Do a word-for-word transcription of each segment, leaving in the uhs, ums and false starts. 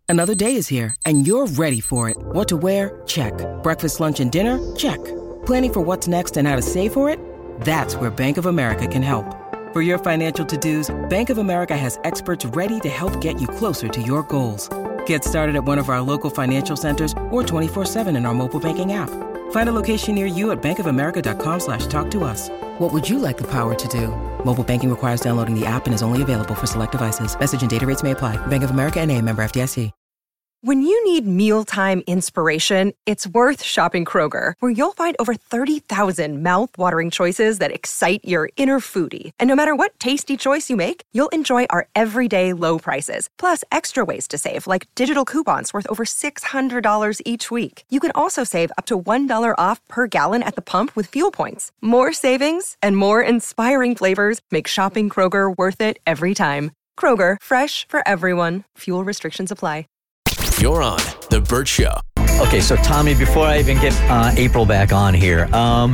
Another day is here, and you're ready for it. What to wear? Check. Breakfast, lunch, and dinner? Check. Planning for what's next and how to save for it? That's where Bank of America can help. For your financial to-dos, Bank of America has experts ready to help get you closer to your goals. Get started at one of our local financial centers or twenty-four seven in our mobile banking app. Find a location near you at bankofamerica.com slash talk to us. What would you like the power to do? Mobile banking requires downloading the app and is only available for select devices. Message and data rates may apply. Bank of America N A, member F D I C. When you need mealtime inspiration, it's worth shopping Kroger, where you'll find over thirty thousand mouth-watering choices that excite your inner foodie. And no matter what tasty choice you make, you'll enjoy our everyday low prices, plus extra ways to save, like digital coupons worth over six hundred dollars each week. You can also save up to one dollar off per gallon at the pump with fuel points. More savings and more inspiring flavors make shopping Kroger worth it every time. Kroger, fresh for everyone. Fuel restrictions apply. You're on The Bert Show. Okay, so Tommy, before I even get uh, April back on here, um,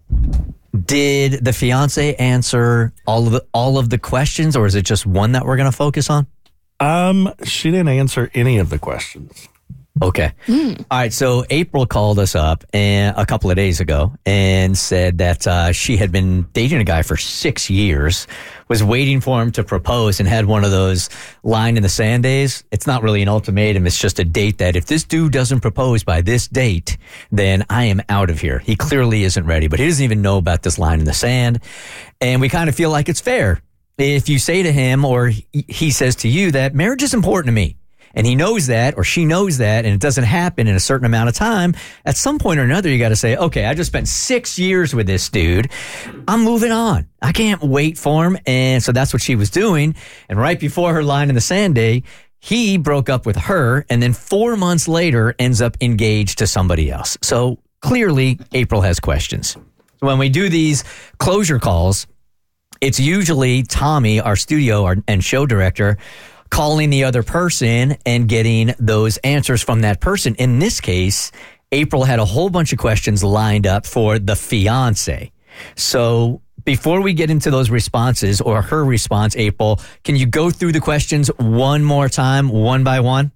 did the fiance answer all of the, all of the questions, or is it just one that we're going to focus on? Um, she didn't answer any of the questions. Okay. Mm. All right. So April called us up and, a couple of days ago and said that uh, she had been dating a guy for six years, was waiting for him to propose, and had one of those line in the sand days. It's not really an ultimatum. It's just a date that if this dude doesn't propose by this date, then I am out of here. He clearly isn't ready, but he doesn't even know about this line in the sand. And we kind of feel like it's fair if you say to him, or he says to you, that marriage is important to me. And he knows that, or she knows that, and it doesn't happen in a certain amount of time. At some point or another, you got to say, okay, I just spent six years with this dude. I'm moving on. I can't wait for him. And so that's what she was doing. And right before her line in the sand day, he broke up with her, and then four months later ends up engaged to somebody else. So clearly, April has questions. When we do these closure calls, it's usually Tommy, our studio our, and show director, calling the other person and getting those answers from that person. In this case, April had a whole bunch of questions lined up for the fiance. So before we get into those responses, or her response, April, can you go through the questions one more time, one by one?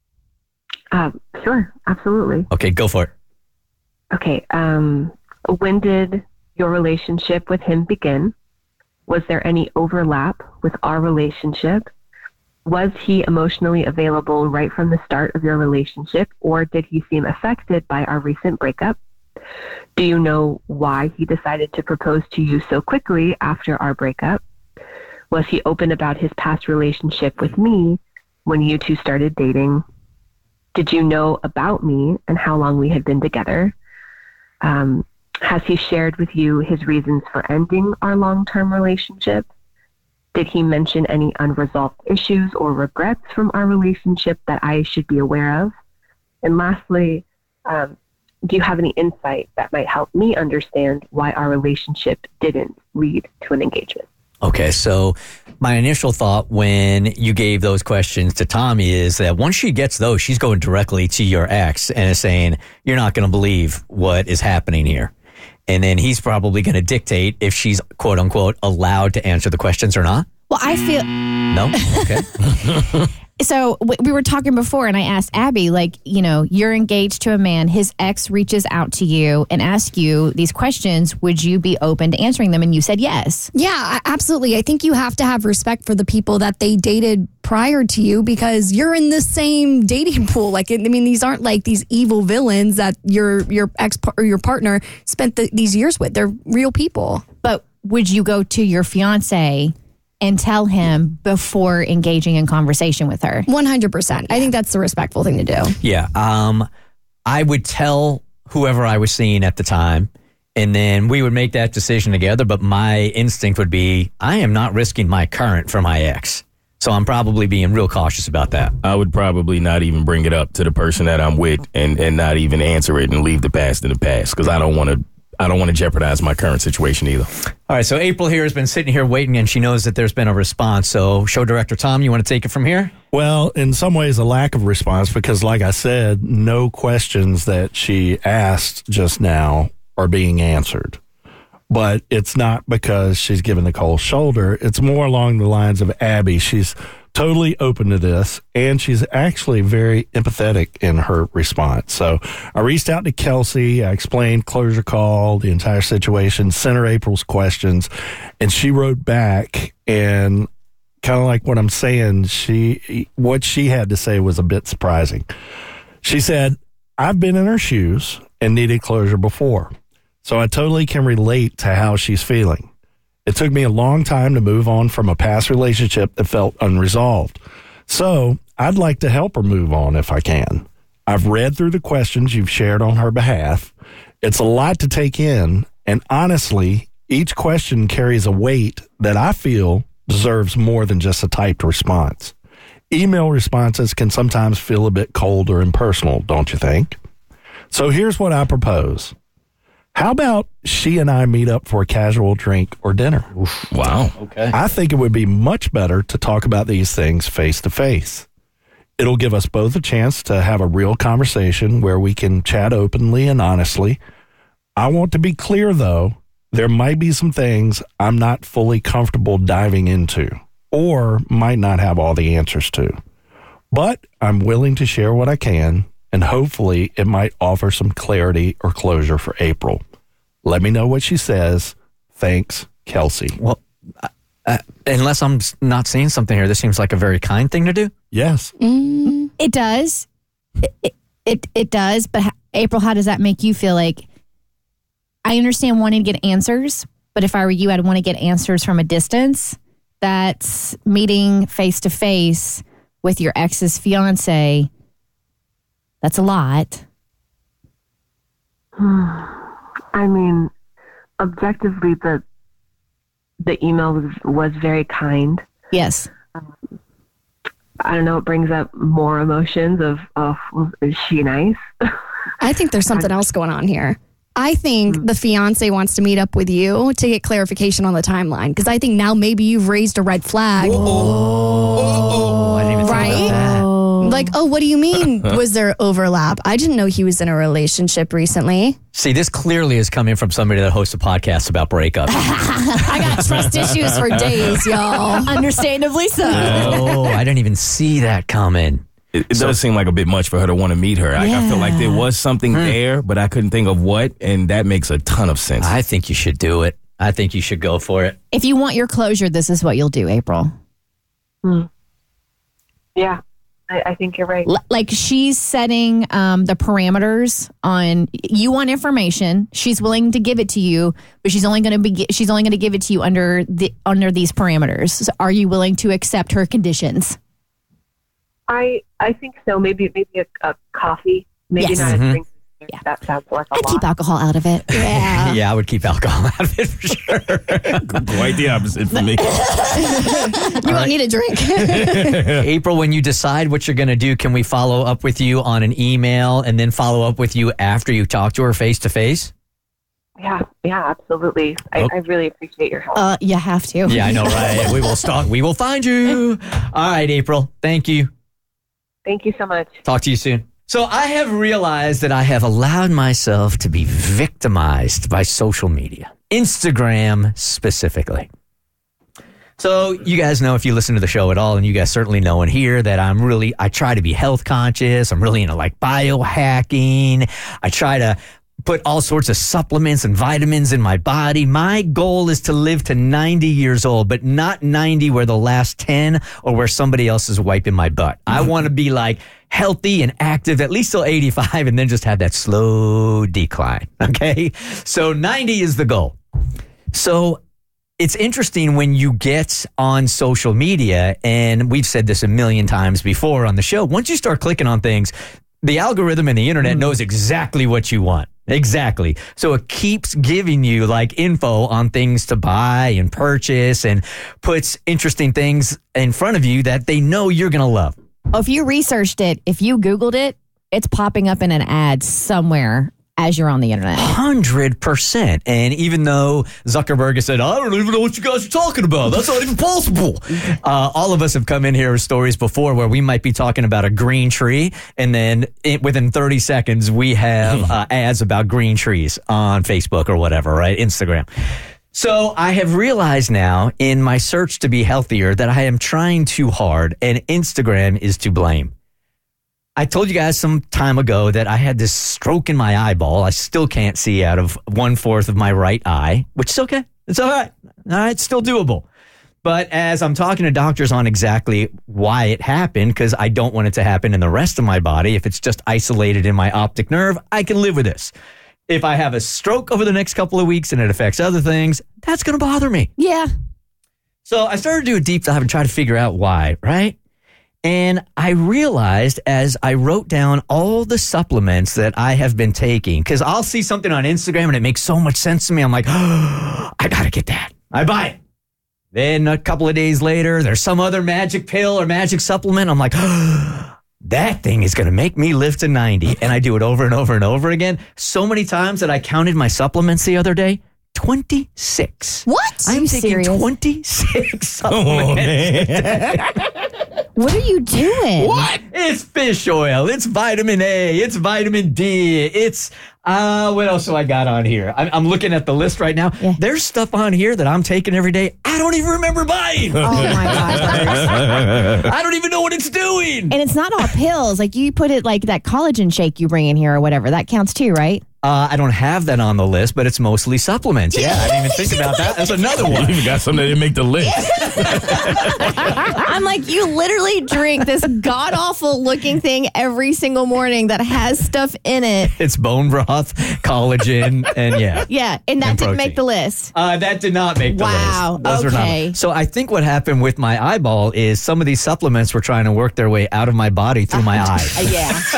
Uh, sure, absolutely. Okay, go for it. Okay, um, when did your relationship with him begin? Was there any overlap with our relationship? Was he emotionally available right from the start of your relationship, or did he seem affected by our recent breakup? Do you know why he decided to propose to you so quickly after our breakup? Was he open about his past relationship with me when you two started dating? Did you know about me and how long we had been together? Um, has he shared with you his reasons for ending our long-term relationship? Did he mention any unresolved issues or regrets from our relationship that I should be aware of? And lastly, um, do you have any insight that might help me understand why our relationship didn't lead to an engagement? Okay, so my initial thought when you gave those questions to Tommy is that once she gets those, she's going directly to your ex and is saying, you're not going to believe what is happening here. And then he's probably going to dictate if she's, quote unquote, allowed to answer the questions or not. Well, I feel... No? Okay. So we were talking before, and I asked Abby, like, you know, you're engaged to a man. His ex reaches out to you and asks you these questions. Would you be open to answering them? And you said yes. Yeah, absolutely. I think you have to have respect for the people that they dated prior to you, because you're in the same dating pool. Like, I mean, these aren't like these evil villains that your your ex or your partner spent the, these years with. They're real people. But would you go to your fiance and tell him before engaging in conversation with her? one hundred percent. I think that's the respectful thing to do. Yeah. Um, I would tell whoever I was seeing at the time, and then we would make that decision together. But my instinct would be, I am not risking my current for my ex. So I'm probably being real cautious about that. I would probably not even bring it up to the person that I'm with, and, and not even answer it and leave the past in the past, because I don't want to I don't want to jeopardize my current situation either. All right, so April here has been sitting here waiting, and she knows that there's been a response. So, show director Tom, you want to take it from here? Well, in some ways, a lack of response, because like I said, no questions that she asked just now are being answered. But it's not because she's given the cold shoulder. It's more along the lines of Abby. She's totally open to this, and she's actually very empathetic in her response. So I reached out to Kelsey. I explained closure call, the entire situation, sent her April's questions, and she wrote back, and kind of like what I'm saying, she what she had to say was a bit surprising. She said, I've been in her shoes and needed closure before, so I totally can relate to how she's feeling. It took me a long time to move on from a past relationship that felt unresolved. So I'd like to help her move on if I can. I've read through the questions you've shared on her behalf. It's a lot to take in, and honestly, each question carries a weight that I feel deserves more than just a typed response. Email responses can sometimes feel a bit cold or impersonal, don't you think? So here's what I propose. How about she and I meet up for a casual drink or dinner? Oof, wow. Okay. I think it would be much better to talk about these things face to face. It'll give us both a chance to have a real conversation where we can chat openly and honestly. I want to be clear, though, there might be some things I'm not fully comfortable diving into or might not have all the answers to. But I'm willing to share what I can, and hopefully it might offer some clarity or closure for April. Let me know what she says. Thanks, Kelsey. Well, uh, unless I'm not seeing something here, this seems like a very kind thing to do. Yes. Mm, it does. It, it, it does. But April, how does that make you feel? Like, I understand wanting to get answers, but if I were you, I'd want to get answers from a distance. That's meeting face to face with your ex's fiance. That's a lot. I mean, objectively, the the email was, was very kind. Yes. Um, I don't know. It brings up more emotions of, of well, is she nice? I think there's something else going on here. I think mm. the fiance wants to meet up with you to get clarification on the timeline, because I think now maybe you've raised a red flag. Oh, I didn't even right? think about that. Like, oh, what do you mean? Was there overlap? I didn't know he was in a relationship recently. See, this clearly is coming from somebody that hosts a podcast about breakups. I got trust issues for days, y'all. Understandably so. Oh, I didn't even see that coming. It, it So- does seem like a bit much for her to want to meet her. I, I feel like there was something there, but I couldn't think of what, and that makes a ton of sense. I think you should do it. I think you should go for it. If you want your closure, this is what you'll do, April. Hmm. Yeah, I, I think you're right. L- like she's setting um, the parameters on. You want information. She's willing to give it to you, but she's only going to be. She's only going to give it to you under the under these parameters. So are you willing to accept her conditions? I I think so. Maybe maybe a, a coffee. Maybe Yes. not Mhm. a drink. Yeah. That sounds like a I'd lot. keep alcohol out of it. Yeah. Yeah, I would keep alcohol out of it for sure. Quite the opposite for me. You won't need a drink. April, when you decide what you're going to do, can we follow up with you on an email and then follow up with you after you talk to her face to face? Yeah, yeah, absolutely. I, Oh. I really appreciate your help. Uh, you have to. Yeah, I know, right? We will stalk. We will find you. All right, April. Thank you. Thank you so much. Talk to you soon. So I have realized that I have allowed myself to be victimized by social media, Instagram specifically. So you guys know, if you listen to the show at all, and you guys certainly know and hear, that I'm really, I try to be health conscious. I'm really into like biohacking. I try to put all sorts of supplements and vitamins in my body. My goal is to live to ninety years old, but not ninety where the last ten or where somebody else is wiping my butt. I want to be like healthy and active at least till eighty-five, and then just have that slow decline. Okay. So ninety is the goal. So it's interesting when you get on social media, and we've said this a million times before on the show, once you start clicking on things, the algorithm and the internet knows exactly what you want. Exactly. So it keeps giving you like info on things to buy and purchase, and puts interesting things in front of you that they know you're going to love. Oh, if you researched it, if you Googled it, it's popping up in an ad somewhere as you're on the internet. one hundred percent. And even though Zuckerberg has said, I don't even know what you guys are talking about. That's not even possible. Uh, all of us have come in here with stories before where we might be talking about a green tree, and then it, within thirty seconds, we have uh, ads about green trees on Facebook or whatever, right? Instagram. So I have realized now in my search to be healthier that I am trying too hard and Instagram is to blame. I told you guys some time ago that I had this stroke in my eyeball. I still can't see out of one fourth of my right eye, which is okay. It's all right. All right, it's still doable. But as I'm talking to doctors on exactly why it happened, because I don't want it to happen in the rest of my body, if it's just isolated in my optic nerve, I can live with this. If I have a stroke over the next couple of weeks and it affects other things, that's going to bother me. Yeah. So I started to do a deep dive and try to figure out why, right? And I realized as I wrote down all the supplements that I have been taking, because I'll see something on Instagram and it makes so much sense to me. I'm like, oh, I got to get that. I buy it. Then a couple of days later, there's some other magic pill or magic supplement. I'm like, oh, that thing is going to make me live to ninety. And I do it over and over and over again. So many times that I counted my supplements the other day. twenty-six. What? I'm you taking serious? twenty-six supplements. Oh, man. What are you doing? What? It's fish oil. It's vitamin A. It's vitamin D. It's, uh, what else do I got on here? I'm, I'm looking at the list right now. Yeah. There's stuff on here that I'm taking every day. I don't even remember buying. Oh my gosh. I don't even know what it's doing. And it's not all pills. Like you put it like that collagen shake you bring in here or whatever. That counts too, right? Uh, I don't have that on the list, but it's mostly supplements. Yeah, I didn't even think about that. That's another You one. even got something that didn't make the list. I'm like, you literally drink this god awful looking thing every single morning that has stuff in it. It's bone broth, collagen, and yeah. Yeah, and that And didn't protein. make the list. Uh, that did not make the Wow, list. Those were not- okay. So I think what happened with my eyeball is some of these supplements were trying to work their way out of my body through my Uh, eyes.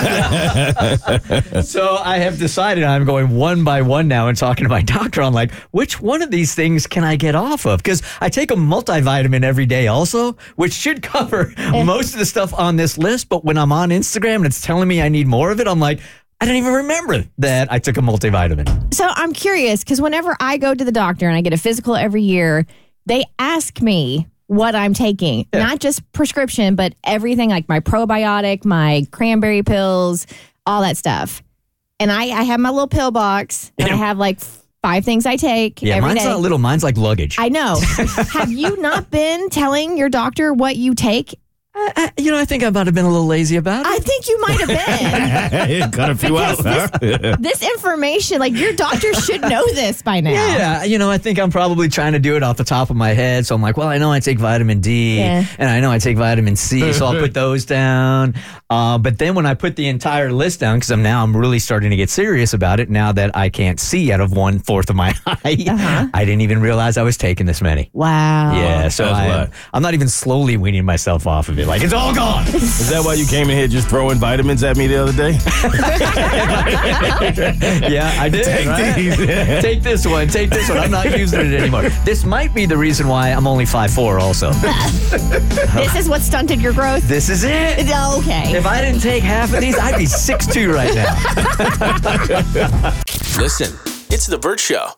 yeah. So I have decided I'm going one by one now and talking to my doctor. I'm like, which one of these things can I get off of? Because I take a multivitamin every day also, which should cover most of the stuff on this list. But when I'm on Instagram and it's telling me I need more of it, I'm like, I didn't even remember that I took a multivitamin. So I'm curious because whenever I go to the doctor and I get a physical every year, they ask me what I'm taking, Yeah. not just prescription, but everything like my probiotic, my cranberry pills, all that stuff. And I, I have my little pill box and I have like five things I take Yeah, every mine's day. not little. Mine's like luggage. I know. Have you not been telling your doctor what you take? I, I, you know, I think I might have been a little lazy about it. I think you might have been. Cut a few out. Huh? This information, like your doctor should know this by now. Yeah, you know, I think I'm probably trying to do it off the top of my head. So I'm like, well, I know I take vitamin D Yeah. and I know I take vitamin C, so I'll put those down. Uh, but then when I put the entire list down, because I'm now I'm really starting to get serious about it now that I can't see out of one fourth of my eye, Uh-huh. I didn't even realize I was taking this many. Wow. Yeah, so That's a I, lot. I'm not even slowly weaning myself off of it. Like, it's all gone. Is that why you came in here just throwing vitamins at me the other day? Yeah, I did. Take right? these. Take this one. Take this one. I'm not using it anymore. This might be the reason why I'm only five foot four also. This is what stunted your growth? This is it. Okay. If I didn't take half of these, I'd be six two right now. Listen, it's The Burt Show.